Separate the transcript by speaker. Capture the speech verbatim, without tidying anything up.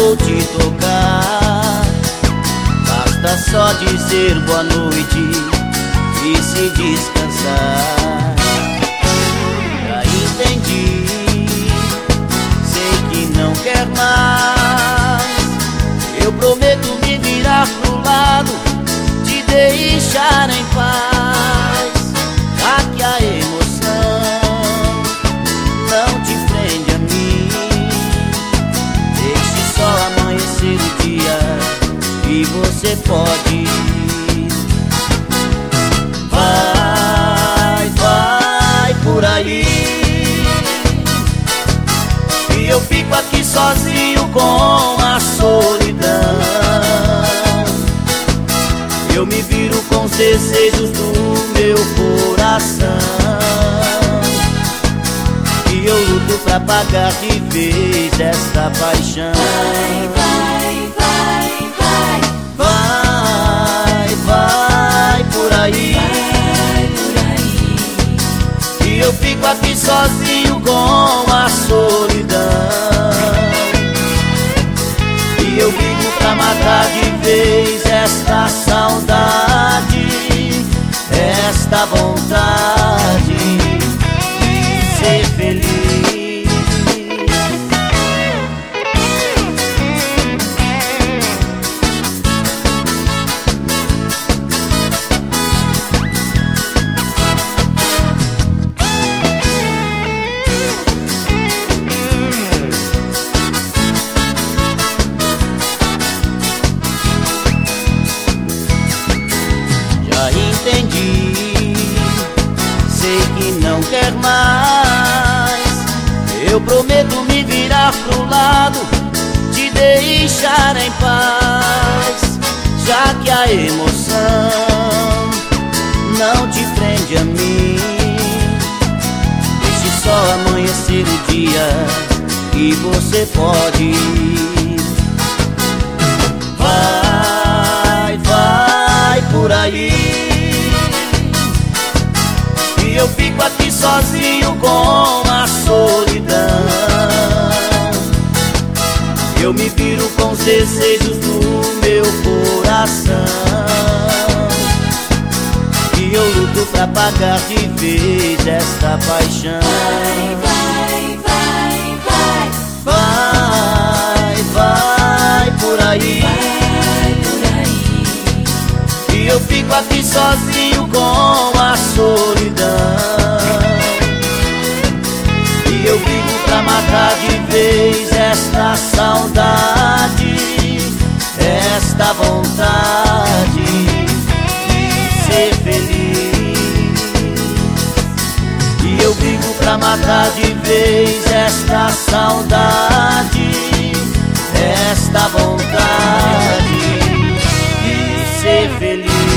Speaker 1: vou te tocar. Basta só dizer boa noite e se descansar. Já entendi, sei que não quer mais. Eu prometo me virar pro lado, te deixar em paz. Já que a emoção não te prende a mim, deixe só amanhecer o dia e você pode ir. Vai, vai por aí, e eu fico aqui sozinho com a solidão. Eu me viro com os desejos do meu coração, e eu luto pra apagar de vez esta paixão.
Speaker 2: Vai, vai, vai,
Speaker 1: Vai, vai por aí,
Speaker 2: vai por aí.
Speaker 1: e eu fico aqui sozinho com a solidão, e eu vivo pra matar de vez esta saudade, esta vontade de ser feliz. Já entendi, sei que não quer mais. Eu prometo me virar pro lado, te deixar em paz. Já que a emoção não te prende a mim, deixe só amanhecer o dia e você pode ir. Vai, vai por aí, e eu fico aqui sozinho com a solidão. Eu me viro com os desejos do meu coração, e eu luto pra apagar de vez esta paixão.
Speaker 2: Vai, vai, vai,
Speaker 1: Vai, vai por aí,
Speaker 2: vai por aí.
Speaker 1: e eu fico aqui sozinho com a solidão, e eu vivo pra matar de vez esta saudade, esta vontade de ser feliz. E eu vivo pra matar de vez esta saudade, esta vontade de ser feliz.